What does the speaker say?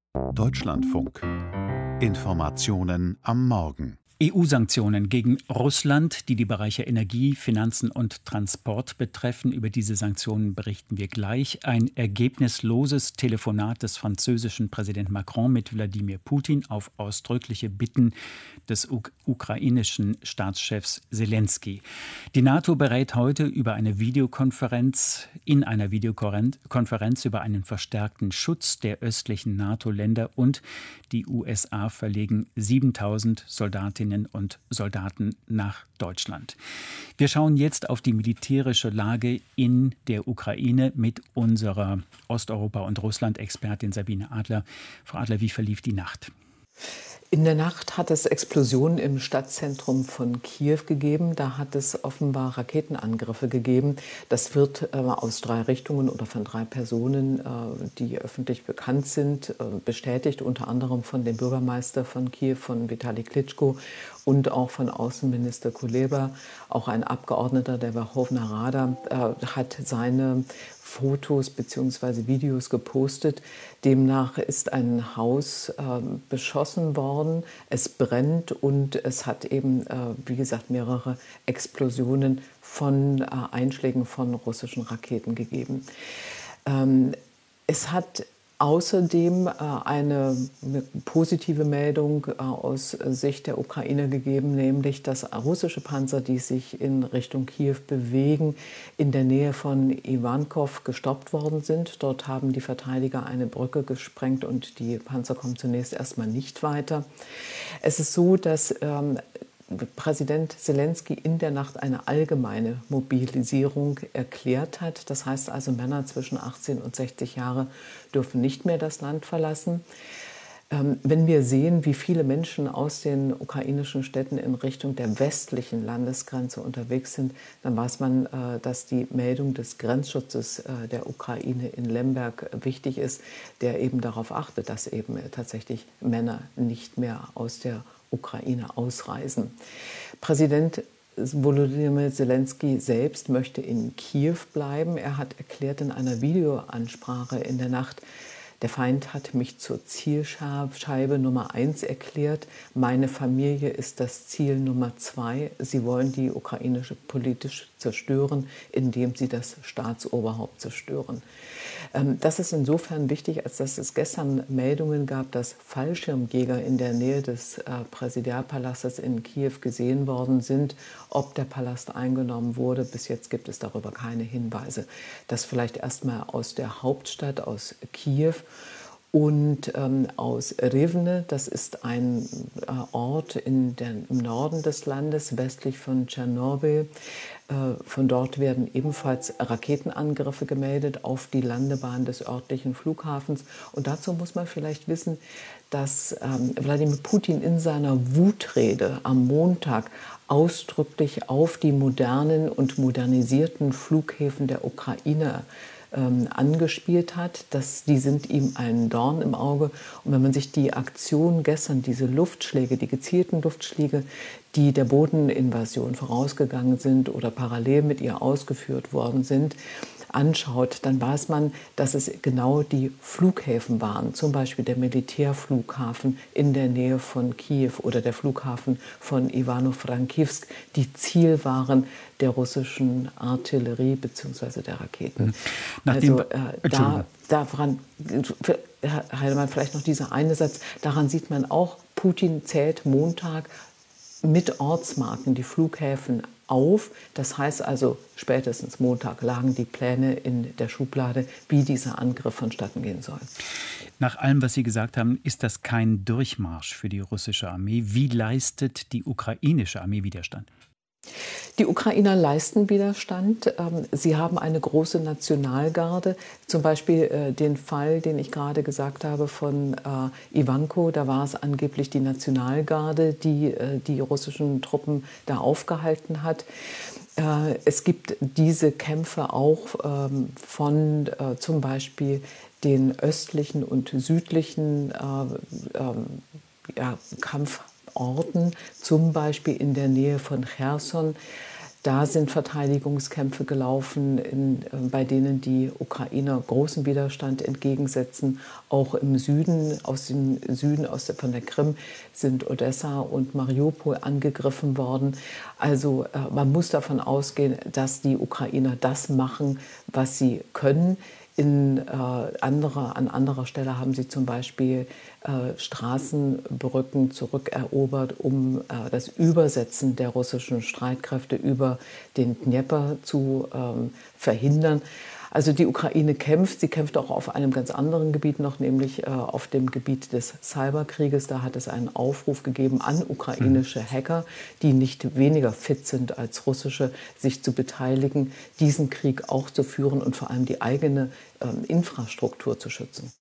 Deutschlandfunk. Informationen am Morgen. EU-Sanktionen gegen Russland, die die Bereiche Energie, Finanzen und Transport betreffen. Über diese Sanktionen berichten wir gleich. Ein ergebnisloses Telefonat des französischen Präsidenten Macron mit Wladimir Putin auf ausdrückliche Bitten des ukrainischen Staatschefs Selenskyj. Die NATO berät heute in einer Videokonferenz über einen verstärkten Schutz der östlichen NATO-Länder, und die USA verlegen 7.000 Soldatinnen und Soldaten nach Deutschland. Wir schauen jetzt auf die militärische Lage in der Ukraine mit unserer Osteuropa- und Russland-Expertin Sabine Adler. Frau Adler, wie verlief die Nacht? In der Nacht hat es Explosionen im Stadtzentrum von Kiew gegeben. Da hat es offenbar Raketenangriffe gegeben. Das wird aus 3 Richtungen oder von 3 Personen, die öffentlich bekannt sind, bestätigt. Unter anderem von dem Bürgermeister von Kiew, von Vitali Klitschko, und auch von Außenminister Kuleba. Auch ein Abgeordneter der Werchowna Rada hat seine Fotos bzw. Videos gepostet. Demnach ist ein Haus beschossen worden, es brennt und es hat eben, wie gesagt, mehrere Explosionen von Einschlägen von russischen Raketen gegeben. Es hat außerdem eine positive Meldung aus Sicht der Ukraine gegeben, nämlich dass russische Panzer, die sich in Richtung Kiew bewegen, in der Nähe von Iwankov gestoppt worden sind. Dort haben die Verteidiger eine Brücke gesprengt und die Panzer kommen zunächst erstmal nicht weiter. Es ist so, dass Präsident Selenskyj in der Nacht eine allgemeine Mobilisierung erklärt hat. Das heißt also, Männer zwischen 18 und 60 Jahre dürfen nicht mehr das Land verlassen. Wenn wir sehen, wie viele Menschen aus den ukrainischen Städten in Richtung der westlichen Landesgrenze unterwegs sind, dann weiß man, dass die Meldung des Grenzschutzes der Ukraine in Lemberg wichtig ist, der eben darauf achtet, dass eben tatsächlich Männer nicht mehr aus der Ukraine ausreisen. Präsident Volodymyr Selenskyj selbst möchte in Kiew bleiben. Er hat erklärt in einer Videoansprache in der Nacht: Der Feind hat mich zur Zielscheibe Nummer 1 erklärt. Meine Familie ist das Ziel Nummer 2. Sie wollen die ukrainische politisch zerstören, indem sie das Staatsoberhaupt zerstören. Das ist insofern wichtig, als dass es gestern Meldungen gab, dass Fallschirmjäger in der Nähe des Präsidialpalastes in Kiew gesehen worden sind. Ob der Palast eingenommen wurde, bis jetzt gibt es darüber keine Hinweise. Das vielleicht erstmal aus der Hauptstadt, aus Kiew. Und aus Rivne, das ist ein Ort im Norden des Landes, westlich von Tschernobyl. Von dort werden ebenfalls Raketenangriffe gemeldet auf die Landebahn des örtlichen Flughafens. Und dazu muss man vielleicht wissen, dass Wladimir Putin in seiner Wutrede am Montag ausdrücklich auf die modernen und modernisierten Flughäfen der Ukraine angespielt hat. Die sind ihm ein Dorn im Auge. Und wenn man sich die Aktion gestern, diese Luftschläge, die gezielten Luftschläge, die der Bodeninvasion vorausgegangen sind oder parallel mit ihr ausgeführt worden sind, anschaut, dann weiß man, dass es genau die Flughäfen waren, zum Beispiel der Militärflughafen in der Nähe von Kiew oder der Flughafen von Ivano-Frankivsk, die Ziel waren der russischen Artillerie bzw. der Raketen. Daran, Herr Heidemann, vielleicht noch dieser eine Satz, daran sieht man auch, Putin zählt Montag mit Ortsmarken die Flughäfen auf. Das heißt also, spätestens Montag lagen die Pläne in der Schublade, wie dieser Angriff vonstatten gehen soll. Nach allem, was Sie gesagt haben, ist das kein Durchmarsch für die russische Armee. Wie leistet die ukrainische Armee Widerstand? Die Ukrainer leisten Widerstand. Sie haben eine große Nationalgarde. Zum Beispiel den Fall, den ich gerade gesagt habe von Ivanko. Da war es angeblich die Nationalgarde, die die russischen Truppen da aufgehalten hat. Es gibt diese Kämpfe auch von zum Beispiel den östlichen und südlichen Kampforten, zum Beispiel in der Nähe von Cherson. Da sind Verteidigungskämpfe gelaufen, bei denen die Ukrainer großen Widerstand entgegensetzen. Auch im Süden, von der Krim, sind Odessa und Mariupol angegriffen worden. Also man muss davon ausgehen, dass die Ukrainer das machen, was sie können. An anderer Stelle haben sie zum Beispiel Straßenbrücken zurückerobert, um das Übersetzen der russischen Streitkräfte über den Dnepr zu verhindern. Also die Ukraine kämpft, sie kämpft auch auf einem ganz anderen Gebiet noch, nämlich auf dem Gebiet des Cyberkrieges. Da hat es einen Aufruf gegeben an ukrainische Hacker, die nicht weniger fit sind als russische, sich zu beteiligen, diesen Krieg auch zu führen und vor allem die eigene Infrastruktur zu schützen.